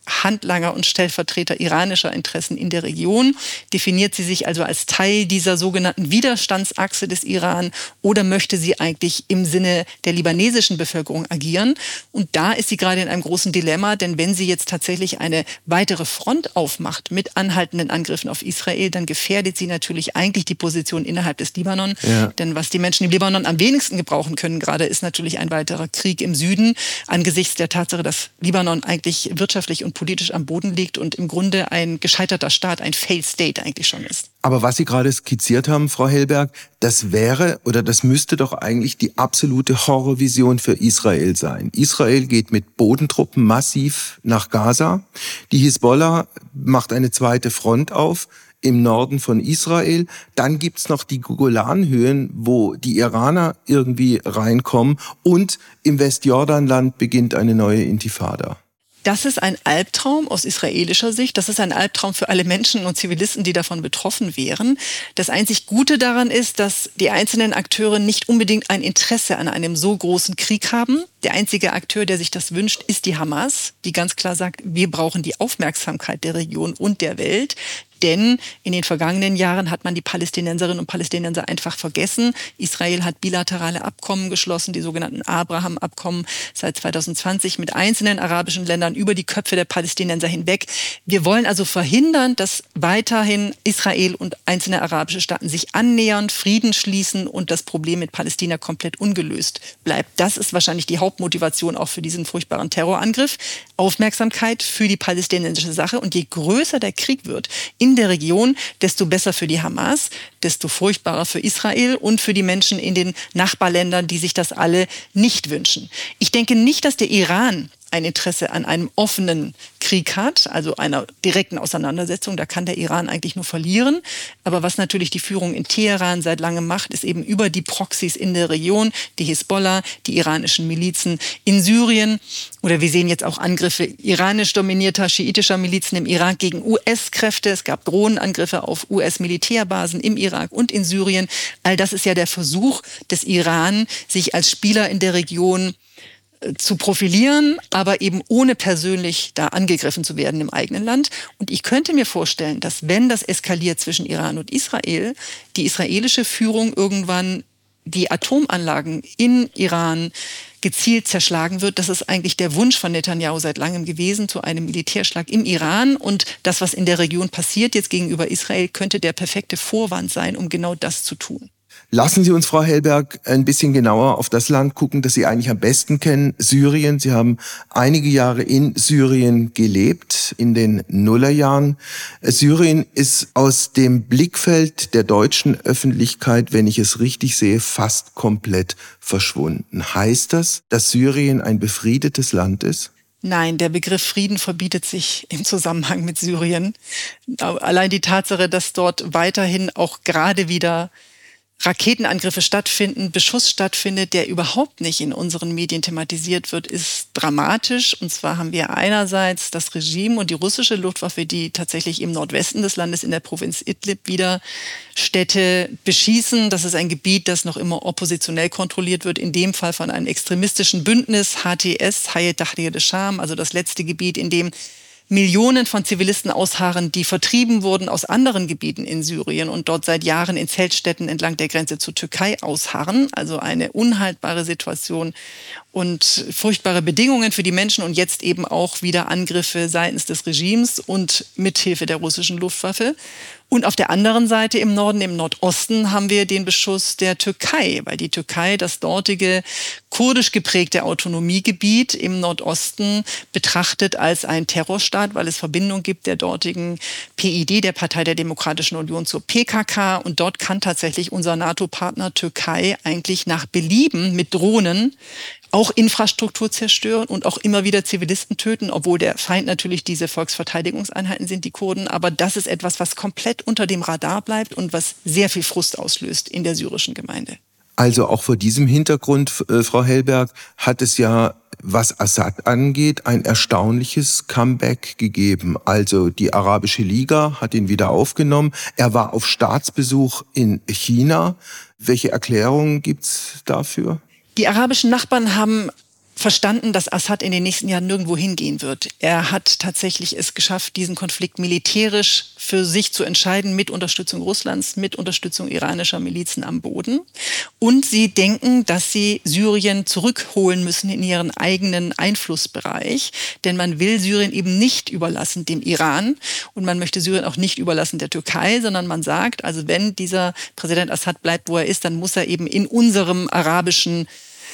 Handlanger und Stellvertreter iranischer Interessen in der Region. Definiert sie sich also als Teil dieser sogenannten Widerstandsachse des Iran oder möchte sie eigentlich im Sinne der libanesischen Bevölkerung agieren? Und da ist sie gerade in einem großen Dilemma, denn wenn sie jetzt tatsächlich eine weitere Front aufmacht mit anhaltenden Angriffen auf Israel, dann gefährdet sie natürlich eigentlich die Position innerhalb des Libanon. Ja. Denn was die Menschen im Libanon am wenigsten gebrauchen können gerade, ist natürlich ein weiterer Krieg im Süden, angesichts der Tatsache, dass Libanon eigentlich wirtschaftlich und politisch am Boden liegt und im Grunde ein gescheiterter Staat, ein Failed State eigentlich schon ist. Aber was Sie gerade skizziert haben, Frau Hellberg, das wäre oder das müsste doch eigentlich die absolute Horrorvision für Israel sein. Israel geht mit Bodentruppen massiv nach Gaza. Die Hisbollah macht eine zweite Front auf im Norden von Israel. Dann gibt's noch die Golanhöhen, wo die Iraner irgendwie reinkommen. Und im Westjordanland beginnt eine neue Intifada. Das ist ein Albtraum aus israelischer Sicht. Das ist ein Albtraum für alle Menschen und Zivilisten, die davon betroffen wären. Das einzig Gute daran ist, dass die einzelnen Akteure nicht unbedingt ein Interesse an einem so großen Krieg haben. Der einzige Akteur, der sich das wünscht, ist die Hamas, die ganz klar sagt, wir brauchen die Aufmerksamkeit der Region und der Welt. Denn in den vergangenen Jahren hat man die Palästinenserinnen und Palästinenser einfach vergessen. Israel hat bilaterale Abkommen geschlossen, die sogenannten Abraham-Abkommen seit zwanzig zwanzig mit einzelnen arabischen Ländern über die Köpfe der Palästinenser hinweg. Wir wollen also verhindern, dass weiterhin Israel und einzelne arabische Staaten sich annähern, Frieden schließen und das Problem mit Palästina komplett ungelöst bleibt. Das ist wahrscheinlich die Hauptmotivation auch für diesen furchtbaren Terrorangriff. Aufmerksamkeit für die palästinensische Sache. Und je größer der Krieg wird in der Region, desto besser für die Hamas, desto furchtbarer für Israel und für die Menschen in den Nachbarländern, die sich das alle nicht wünschen. Ich denke nicht, dass der Iran ein Interesse an einem offenen Krieg hat, also einer direkten Auseinandersetzung. Da kann der Iran eigentlich nur verlieren. Aber was natürlich die Führung in Teheran seit langem macht, ist eben über die Proxys in der Region, die Hisbollah, die iranischen Milizen in Syrien. Oder wir sehen jetzt auch Angriffe iranisch dominierter, schiitischer Milizen im Irak gegen U S-Kräfte. Es gab Drohnenangriffe auf U S-Militärbasen im Irak und in Syrien. All das ist ja der Versuch des Iran, sich als Spieler in der Region zu profilieren, aber eben ohne persönlich da angegriffen zu werden im eigenen Land. Und ich könnte mir vorstellen, dass wenn das eskaliert zwischen Iran und Israel, die israelische Führung irgendwann die Atomanlagen in Iran gezielt zerschlagen wird. Das ist eigentlich der Wunsch von Netanyahu seit langem gewesen, zu einem Militärschlag im Iran. Und das, was in der Region passiert jetzt gegenüber Israel, könnte der perfekte Vorwand sein, um genau das zu tun. Lassen Sie uns, Frau Hellberg, ein bisschen genauer auf das Land gucken, das Sie eigentlich am besten kennen, Syrien. Sie haben einige Jahre in Syrien gelebt, in den Nullerjahren. Syrien ist aus dem Blickfeld der deutschen Öffentlichkeit, wenn ich es richtig sehe, fast komplett verschwunden. Heißt das, dass Syrien ein befriedetes Land ist? Nein, der Begriff Frieden verbietet sich im Zusammenhang mit Syrien. Allein die Tatsache, dass dort weiterhin auch gerade wieder Raketenangriffe stattfinden, Beschuss stattfindet, der überhaupt nicht in unseren Medien thematisiert wird, ist dramatisch. Und zwar haben wir einerseits das Regime und die russische Luftwaffe, die tatsächlich im Nordwesten des Landes in der Provinz Idlib wieder Städte beschießen. Das ist ein Gebiet, das noch immer oppositionell kontrolliert wird, in dem Fall von einem extremistischen Bündnis, H T S, Hayat Tahrir al-Sham, also das letzte Gebiet, in dem Millionen von Zivilisten ausharren, die vertrieben wurden aus anderen Gebieten in Syrien und dort seit Jahren in Zeltstätten entlang der Grenze zur Türkei ausharren. Also eine unhaltbare Situation und furchtbare Bedingungen für die Menschen und jetzt eben auch wieder Angriffe seitens des Regimes und mithilfe der russischen Luftwaffe. Und auf der anderen Seite im Norden, im Nordosten, haben wir den Beschuss der Türkei, weil die Türkei das dortige kurdisch geprägte Autonomiegebiet im Nordosten betrachtet als ein Terrorstaat, weil es Verbindung gibt der dortigen P I D, der Partei der Demokratischen Union, zur P K K. Und dort kann tatsächlich unser NATO-Partner Türkei eigentlich nach Belieben mit Drohnen auch Infrastruktur zerstören und auch immer wieder Zivilisten töten, obwohl der Feind natürlich diese Volksverteidigungseinheiten sind, die Kurden. Aber das ist etwas, was komplett unter dem Radar bleibt und was sehr viel Frust auslöst in der syrischen Gemeinde. Also auch vor diesem Hintergrund, äh, Frau Hellberg, hat es ja, was Assad angeht, ein erstaunliches Comeback gegeben. Also die Arabische Liga hat ihn wieder aufgenommen. Er war auf Staatsbesuch in China. Welche Erklärungen gibt's dafür? Die arabischen Nachbarn haben verstanden, dass Assad in den nächsten Jahren nirgendwo hingehen wird. Er hat tatsächlich es geschafft, diesen Konflikt militärisch für sich zu entscheiden, mit Unterstützung Russlands, mit Unterstützung iranischer Milizen am Boden. Und sie denken, dass sie Syrien zurückholen müssen in ihren eigenen Einflussbereich. Denn man will Syrien eben nicht überlassen dem Iran. Und man möchte Syrien auch nicht überlassen der Türkei, sondern man sagt, also wenn dieser Präsident Assad bleibt, wo er ist, dann muss er eben in unserem arabischen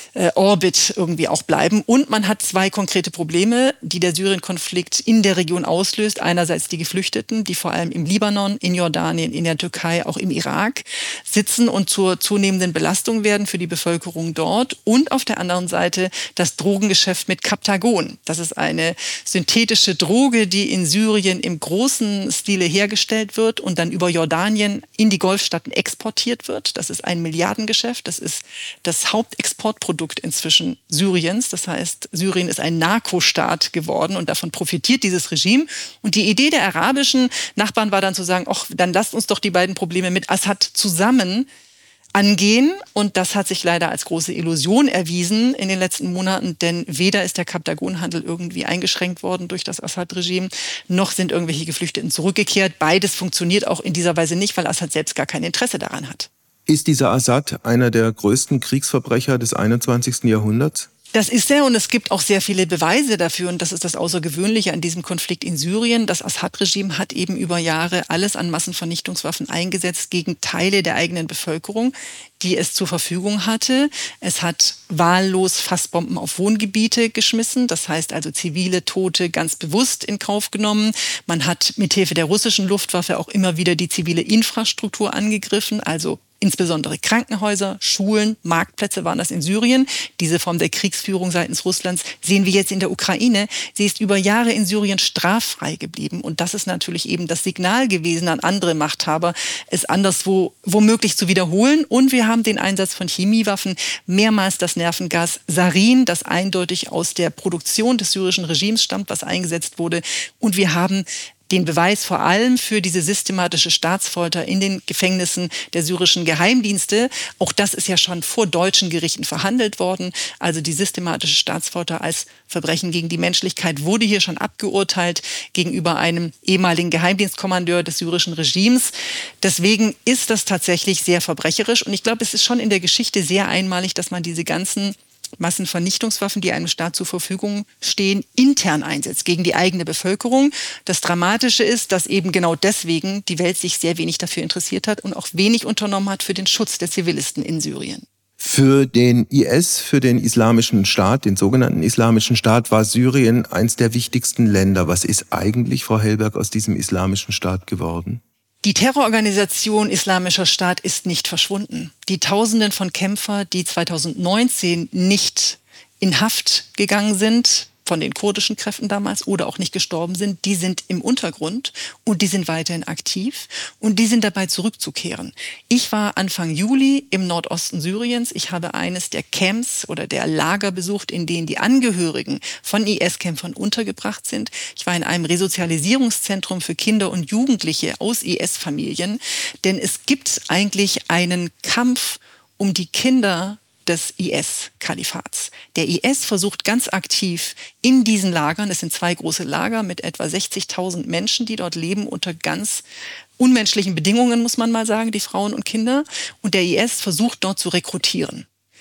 Orbit irgendwie auch bleiben. Und man hat zwei konkrete Probleme, die der Syrien-Konflikt in der Region auslöst. Einerseits die Geflüchteten, die vor allem im Libanon, in Jordanien, in der Türkei, auch im Irak sitzen und zur zunehmenden Belastung werden für die Bevölkerung dort. Und auf der anderen Seite das Drogengeschäft mit Captagon. Das ist eine synthetische Droge, die in Syrien im großen Stile hergestellt wird und dann über Jordanien in die Golfstaaten exportiert wird. Das ist ein Milliardengeschäft. Das ist das Hauptexportprodukt inzwischen Syriens. Das heißt, Syrien ist ein Narkostaat geworden und davon profitiert dieses Regime. Und die Idee der arabischen Nachbarn war dann zu sagen, ach, dann lasst uns doch die beiden Probleme mit Assad zusammen angehen. Und das hat sich leider als große Illusion erwiesen in den letzten Monaten, denn weder ist der Captagon-Handel irgendwie eingeschränkt worden durch das Assad-Regime, noch sind irgendwelche Geflüchteten zurückgekehrt. Beides funktioniert auch in dieser Weise nicht, weil Assad selbst gar kein Interesse daran hat. Ist dieser Assad einer der größten Kriegsverbrecher des einundzwanzigsten Jahrhunderts? Das ist er und es gibt auch sehr viele Beweise dafür und das ist das Außergewöhnliche an diesem Konflikt in Syrien. Das Assad-Regime hat eben über Jahre alles an Massenvernichtungswaffen eingesetzt gegen Teile der eigenen Bevölkerung, die es zur Verfügung hatte. Es hat wahllos Fassbomben auf Wohngebiete geschmissen, das heißt also zivile Tote ganz bewusst in Kauf genommen. Man hat mithilfe der russischen Luftwaffe auch immer wieder die zivile Infrastruktur angegriffen, also insbesondere Krankenhäuser, Schulen, Marktplätze waren das in Syrien. Diese Form der Kriegsführung seitens Russlands sehen wir jetzt in der Ukraine. Sie ist über Jahre in Syrien straffrei geblieben. Und das ist natürlich eben das Signal gewesen an andere Machthaber, es anderswo womöglich zu wiederholen. Und wir haben den Einsatz von Chemiewaffen, mehrmals das Nervengas Sarin, das eindeutig aus der Produktion des syrischen Regimes stammt, was eingesetzt wurde. Und wir haben den Beweis vor allem für diese systematische Staatsfolter in den Gefängnissen der syrischen Geheimdienste. Auch das ist ja schon vor deutschen Gerichten verhandelt worden. Also die systematische Staatsfolter als Verbrechen gegen die Menschlichkeit wurde hier schon abgeurteilt gegenüber einem ehemaligen Geheimdienstkommandeur des syrischen Regimes. Deswegen ist das tatsächlich sehr verbrecherisch. Und ich glaube, es ist schon in der Geschichte sehr einmalig, dass man diese ganzen Massenvernichtungswaffen, die einem Staat zur Verfügung stehen, intern einsetzt, gegen die eigene Bevölkerung. Das Dramatische ist, dass eben genau deswegen die Welt sich sehr wenig dafür interessiert hat und auch wenig unternommen hat für den Schutz der Zivilisten in Syrien. Für den I S, für den Islamischen Staat, den sogenannten Islamischen Staat, war Syrien eins der wichtigsten Länder. Was ist eigentlich, Frau Hellberg, aus diesem Islamischen Staat geworden? Die Terrororganisation Islamischer Staat ist nicht verschwunden. Die Tausenden von Kämpfern, die zweitausendneunzehn nicht in Haft gegangen sind, von den kurdischen Kräften damals oder auch nicht gestorben sind, die sind im Untergrund und die sind weiterhin aktiv und die sind dabei zurückzukehren. Ich war Anfang Juli im Nordosten Syriens. Ich habe eines der Camps oder der Lager besucht, in denen die Angehörigen von I S-Kämpfern untergebracht sind. Ich war in einem Resozialisierungszentrum für Kinder und Jugendliche aus I S-Familien, denn es gibt eigentlich einen Kampf um die Kinder des I S-Kalifats. Der I S versucht ganz aktiv in diesen Lagern, es sind zwei große Lager mit etwa sechzigtausend Menschen, die dort leben unter ganz unmenschlichen Bedingungen, muss man mal sagen, die Frauen und Kinder. Und der I S versucht dort zu rekrutieren.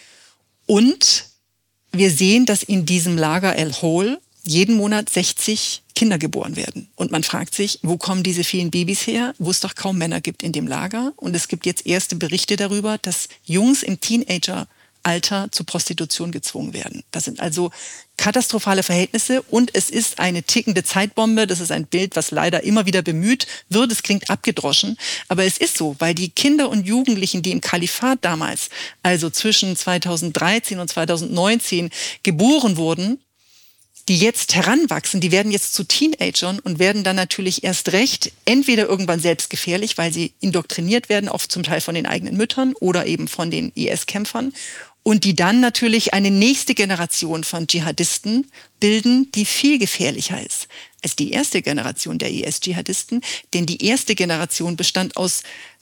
Und wir sehen, dass in diesem Lager El-Hol jeden Monat sechzig Kinder geboren werden. Und man fragt sich, wo kommen diese vielen Babys her, wo es doch kaum Männer gibt in dem Lager. Und es gibt jetzt erste Berichte darüber, dass Jungs im Teenager Alter zur Prostitution gezwungen werden. Das sind also katastrophale Verhältnisse und es ist eine tickende Zeitbombe. Das ist ein Bild, was leider immer wieder bemüht wird. Es klingt abgedroschen, aber es ist so, weil die Kinder und Jugendlichen, die im Kalifat damals, also zwischen zweitausenddreizehn und zweitausendneunzehn geboren wurden, die jetzt heranwachsen, die werden jetzt zu Teenagern und werden dann natürlich erst recht entweder irgendwann selbst gefährlich, weil sie indoktriniert werden, oft zum Teil von den eigenen Müttern oder eben von den I S-Kämpfern. Und die dann natürlich eine nächste Generation von Dschihadisten bilden, die viel gefährlicher ist als die erste Generation der I S-Dschihadisten. Denn die erste Generation bestand aus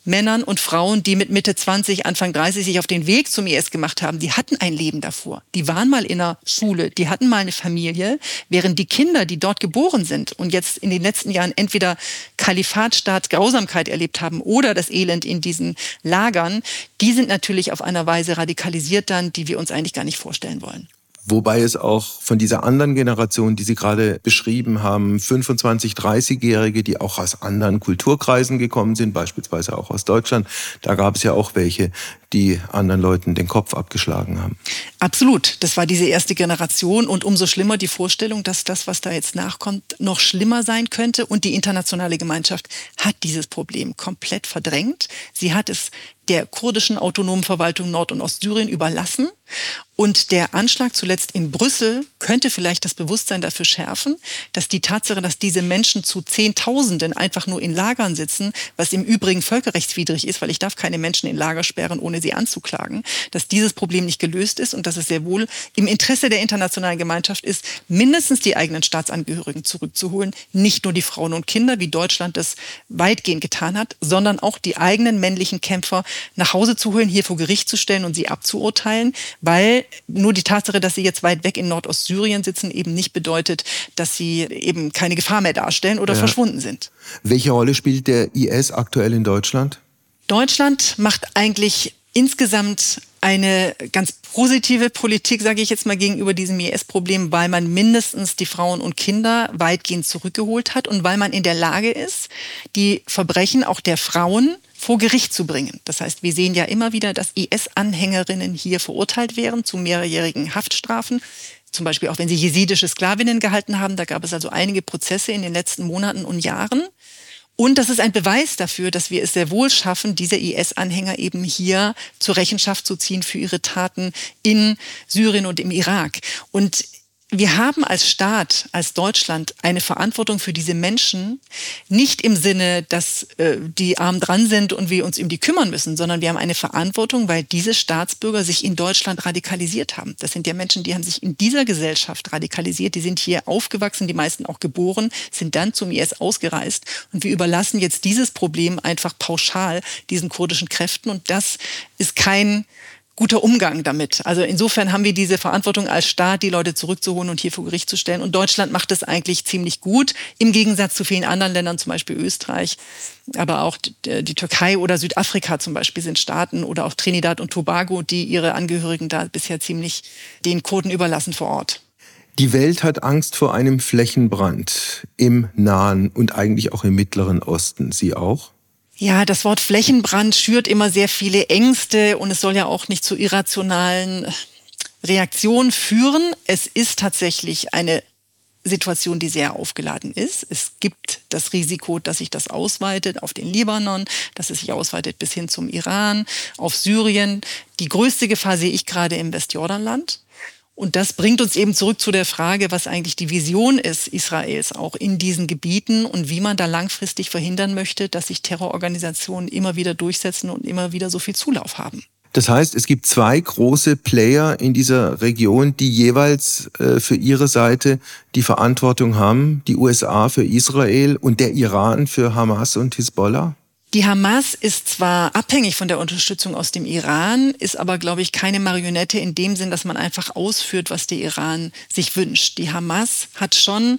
Männern und Frauen, die mit Mitte zwanzig, Anfang dreißig sich auf den Weg zum I S gemacht haben, die hatten ein Leben davor. Die waren mal in einer Schule, die hatten mal eine Familie, während die Kinder, die dort geboren sind und jetzt in den letzten Jahren entweder Kalifatstaat, Grausamkeit erlebt haben oder das Elend in diesen Lagern, die sind natürlich auf einer Weise radikalisiert dann, die wir uns eigentlich gar nicht vorstellen wollen. Wobei es auch von dieser anderen Generation, die Sie gerade beschrieben haben, fünfundzwanzig-, dreißigjährige, die auch aus anderen Kulturkreisen gekommen sind, beispielsweise auch aus Deutschland, da gab es ja auch welche, die anderen Leuten den Kopf abgeschlagen haben. Absolut. Das war diese erste Generation und umso schlimmer die Vorstellung, dass das, was da jetzt nachkommt, noch schlimmer sein könnte. Und die internationale Gemeinschaft hat dieses Problem komplett verdrängt. Sie hat es der kurdischen autonomen Verwaltung Nord- und Ostsyrien überlassen. Und der Anschlag zuletzt in Brüssel könnte vielleicht das Bewusstsein dafür schärfen, dass die Tatsache, dass diese Menschen zu Zehntausenden einfach nur in Lagern sitzen, was im Übrigen völkerrechtswidrig ist, weil ich darf keine Menschen in Lager sperren, ohne sie anzuklagen, dass dieses Problem nicht gelöst ist und dass es sehr wohl im Interesse der internationalen Gemeinschaft ist, mindestens die eigenen Staatsangehörigen zurückzuholen, nicht nur die Frauen und Kinder, wie Deutschland das weitgehend getan hat, sondern auch die eigenen männlichen Kämpfer nach Hause zu holen, hier vor Gericht zu stellen und sie abzuurteilen, weil nur die Tatsache, dass sie jetzt weit weg in Nordostsyrien sitzen, eben nicht bedeutet, dass sie eben keine Gefahr mehr darstellen oder ja. verschwunden sind. Welche Rolle spielt der I S aktuell in Deutschland? Deutschland macht eigentlich insgesamt eine ganz positive Politik, sage ich jetzt mal, gegenüber diesem I S-Problem, weil man mindestens die Frauen und Kinder weitgehend zurückgeholt hat und weil man in der Lage ist, die Verbrechen auch der Frauen vor Gericht zu bringen. Das heißt, wir sehen ja immer wieder, dass I S-Anhängerinnen hier verurteilt werden zu mehrjährigen Haftstrafen. Zum Beispiel auch, wenn sie jesidische Sklavinnen gehalten haben. Da gab es also einige Prozesse in den letzten Monaten und Jahren. Und das ist ein Beweis dafür, dass wir es sehr wohl schaffen, diese I S-Anhänger eben hier zur Rechenschaft zu ziehen für ihre Taten in Syrien und im Irak. Und wir haben als Staat, als Deutschland eine Verantwortung für diese Menschen, nicht im Sinne, dass äh, die arm dran sind und wir uns um die kümmern müssen, sondern wir haben eine Verantwortung, weil diese Staatsbürger sich in Deutschland radikalisiert haben. Das sind ja Menschen, die haben sich in dieser Gesellschaft radikalisiert, die sind hier aufgewachsen, die meisten auch geboren, sind dann zum I S ausgereist und wir überlassen jetzt dieses Problem einfach pauschal diesen kurdischen Kräften und das ist kein guter Umgang damit. Also insofern haben wir diese Verantwortung als Staat, die Leute zurückzuholen und hier vor Gericht zu stellen. Und Deutschland macht das eigentlich ziemlich gut, im Gegensatz zu vielen anderen Ländern, zum Beispiel Österreich, aber auch die Türkei oder Südafrika zum Beispiel sind Staaten oder auch Trinidad und Tobago, die ihre Angehörigen da bisher ziemlich den Kurden überlassen vor Ort. Die Welt hat Angst vor einem Flächenbrand im Nahen und eigentlich auch im Mittleren Osten. Sie auch? Ja, das Wort Flächenbrand schürt immer sehr viele Ängste und es soll ja auch nicht zu irrationalen Reaktionen führen. Es ist tatsächlich eine Situation, die sehr aufgeladen ist. Es gibt das Risiko, dass sich das ausweitet auf den Libanon, dass es sich ausweitet bis hin zum Iran, auf Syrien. Die größte Gefahr sehe ich gerade im Westjordanland. Und das bringt uns eben zurück zu der Frage, was eigentlich die Vision ist Israels auch in diesen Gebieten und wie man da langfristig verhindern möchte, dass sich Terrororganisationen immer wieder durchsetzen und immer wieder so viel Zulauf haben. Das heißt, es gibt zwei große Player in dieser Region, die jeweils äh, für ihre Seite die Verantwortung haben. Die U S A für Israel und der Iran für Hamas und Hisbollah? Die Hamas ist zwar abhängig von der Unterstützung aus dem Iran, ist aber, glaube ich, keine Marionette in dem Sinn, dass man einfach ausführt, was der Iran sich wünscht. Die Hamas hat schon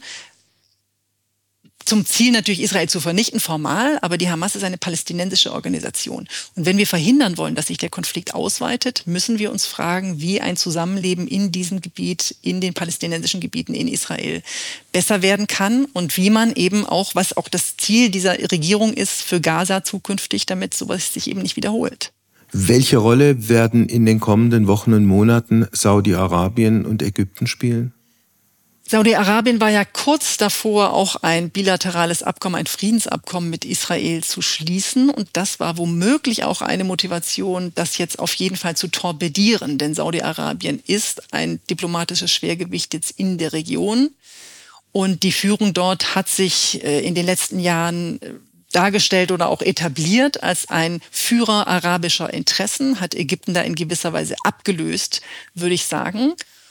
zum Ziel natürlich Israel zu vernichten, formal, aber die Hamas ist eine palästinensische Organisation. Und wenn wir verhindern wollen, dass sich der Konflikt ausweitet, müssen wir uns fragen, wie ein Zusammenleben in diesem Gebiet, in den palästinensischen Gebieten in Israel besser werden kann und wie man eben auch, was auch das Ziel dieser Regierung ist für Gaza zukünftig, damit sowas sich eben nicht wiederholt. Welche Rolle werden in den kommenden Wochen und Monaten Saudi-Arabien und Ägypten spielen? Saudi-Arabien war ja kurz davor, auch ein bilaterales Abkommen, ein Friedensabkommen mit Israel zu schließen. Und das war womöglich auch eine Motivation, das jetzt auf jeden Fall zu torpedieren. Denn Saudi-Arabien ist ein diplomatisches Schwergewicht jetzt in der Region. Und die Führung dort hat sich in den letzten Jahren dargestellt oder auch etabliert als ein Führer arabischer Interessen, hat Ägypten da in gewisser Weise abgelöst, würde ich sagen.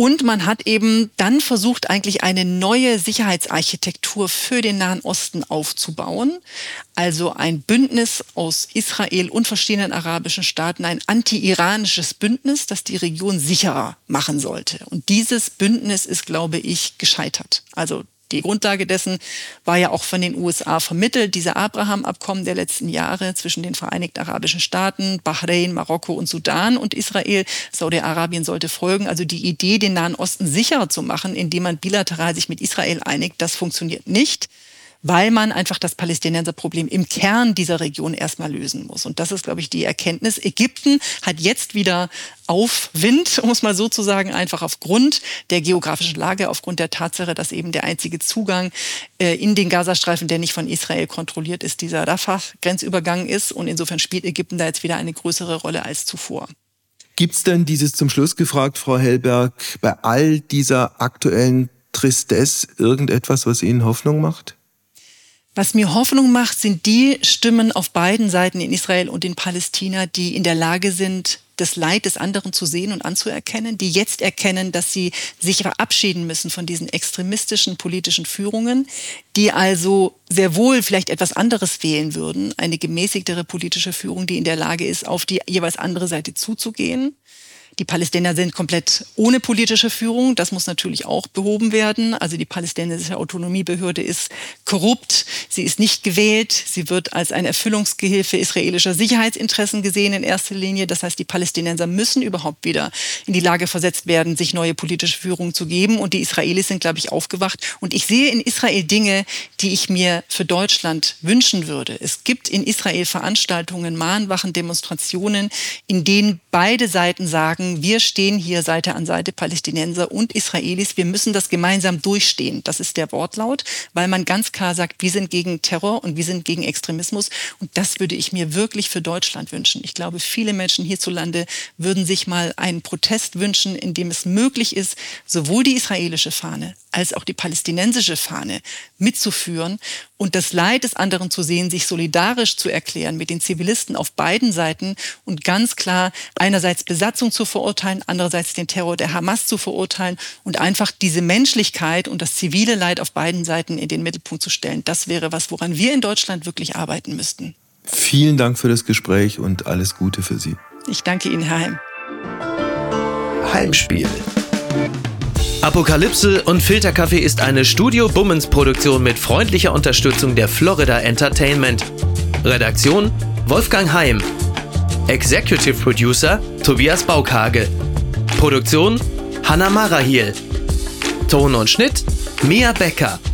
Und man hat eben dann versucht, eigentlich eine neue Sicherheitsarchitektur für den Nahen Osten aufzubauen. Also ein Bündnis aus Israel und verschiedenen arabischen Staaten, ein anti-iranisches Bündnis, das die Region sicherer machen sollte. Und dieses Bündnis ist, glaube ich, gescheitert. Also die Grundlage dessen war ja auch von den U S A vermittelt, diese Abraham-Abkommen der letzten Jahre zwischen den Vereinigten Arabischen Staaten, Bahrain, Marokko und Sudan und Israel. Saudi-Arabien sollte folgen. Also die Idee, den Nahen Osten sicherer zu machen, indem man bilateral sich mit Israel einigt, das funktioniert nicht, weil man einfach das Palästinenserproblem im Kern dieser Region erstmal lösen muss. Und das ist, glaube ich, die Erkenntnis. Ägypten hat jetzt wieder Aufwind, um es mal so zu sagen, einfach aufgrund der geografischen Lage, aufgrund der Tatsache, dass eben der einzige Zugang äh, in den Gazastreifen, der nicht von Israel kontrolliert ist, dieser Rafah-Grenzübergang ist. Und insofern spielt Ägypten da jetzt wieder eine größere Rolle als zuvor. Gibt es denn dieses zum Schluss gefragt, Frau Hellberg, bei all dieser aktuellen Tristesse irgendetwas, was Ihnen Hoffnung macht? Was mir Hoffnung macht, sind die Stimmen auf beiden Seiten, in Israel und in Palästina, die in der Lage sind, das Leid des anderen zu sehen und anzuerkennen, die jetzt erkennen, dass sie sich verabschieden müssen von diesen extremistischen politischen Führungen, die also sehr wohl vielleicht etwas anderes wählen würden, eine gemäßigtere politische Führung, die in der Lage ist, auf die jeweils andere Seite zuzugehen. Die Palästinenser sind komplett ohne politische Führung. Das muss natürlich auch behoben werden. Also die palästinensische Autonomiebehörde ist korrupt. Sie ist nicht gewählt. Sie wird als eine Erfüllungsgehilfe israelischer Sicherheitsinteressen gesehen in erster Linie. Das heißt, die Palästinenser müssen überhaupt wieder in die Lage versetzt werden, sich neue politische Führung zu geben. Und die Israelis sind, glaube ich, aufgewacht. Und ich sehe in Israel Dinge, die ich mir für Deutschland wünschen würde. Es gibt in Israel Veranstaltungen, Mahnwachen, Demonstrationen, in denen beide Seiten sagen, wir stehen hier Seite an Seite, Palästinenser und Israelis. Wir müssen das gemeinsam durchstehen. Das ist der Wortlaut, weil man ganz klar sagt, wir sind gegen Terror und wir sind gegen Extremismus. Und das würde ich mir wirklich für Deutschland wünschen. Ich glaube, viele Menschen hierzulande würden sich mal einen Protest wünschen, in dem es möglich ist, sowohl die israelische Fahne als auch die palästinensische Fahne mitzuführen und das Leid des anderen zu sehen, sich solidarisch zu erklären mit den Zivilisten auf beiden Seiten und ganz klar einerseits Besatzung zu verurteilen, andererseits den Terror der Hamas zu verurteilen und einfach diese Menschlichkeit und das zivile Leid auf beiden Seiten in den Mittelpunkt zu stellen. Das wäre was, woran wir in Deutschland wirklich arbeiten müssten. Vielen Dank für das Gespräch und alles Gute für Sie. Ich danke Ihnen, Herr Heim. Heimspiel. Apokalypse und Filterkaffee ist eine Studio-Bummens-Produktion mit freundlicher Unterstützung der Florida Entertainment. Redaktion Wolfgang Heim. Executive Producer Tobias Baukhage. Produktion Hanna Marahiel. Ton und Schnitt Mia Becker.